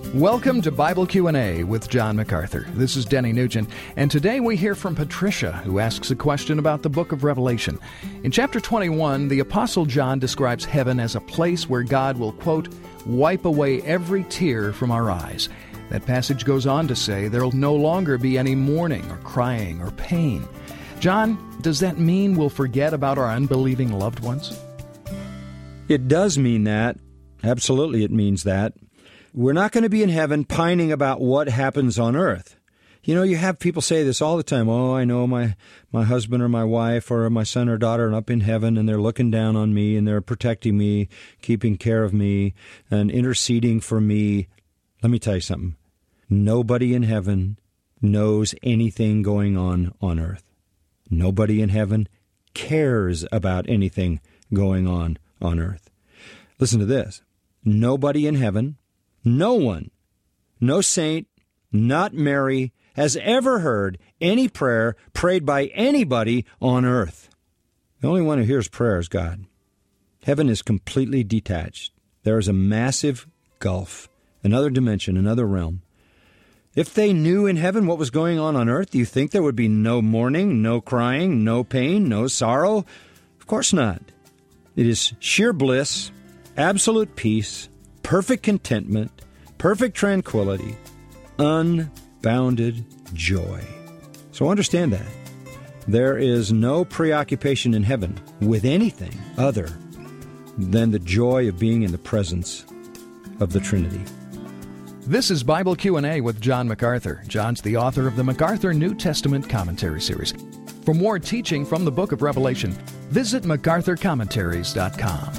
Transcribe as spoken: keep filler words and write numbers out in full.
Welcome to Bible Q and A with John MacArthur. This is Denny Nugent, and today we hear from Patricia, who asks a question about the book of Revelation. In chapter twenty-one, the Apostle John describes heaven as a place where God will, quote, wipe away every tear from our eyes. That passage goes on to say there'll no longer be any mourning or crying or pain. John, does that mean we'll forget about our unbelieving loved ones? It does mean that. Absolutely it means that. We're not going to be in heaven pining about what happens on earth. You know, you have people say this all the time. Oh, I know my, my husband or my wife or my son or daughter are up in heaven and they're looking down on me and they're protecting me, keeping care of me, and interceding for me. Let me tell you something. Nobody in heaven knows anything going on on earth. Nobody in heaven cares about anything going on on earth. Listen to this. Nobody in heaven, no one, no saint, not Mary, has ever heard any prayer prayed by anybody on earth. The only one who hears prayer is God. Heaven is completely detached. There is a massive gulf, another dimension, another realm. If they knew in heaven what was going on on earth, do you think there would be no mourning, no crying, no pain, no sorrow? Of course not. It is sheer bliss, absolute peace, perfect contentment, perfect tranquility, unbounded joy. So understand that. There is no preoccupation in heaven with anything other than the joy of being in the presence of the Trinity. This is Bible Q and A with John MacArthur. John's the author of the MacArthur New Testament Commentary Series. For more teaching from the book of Revelation, visit macarthur commentaries dot com.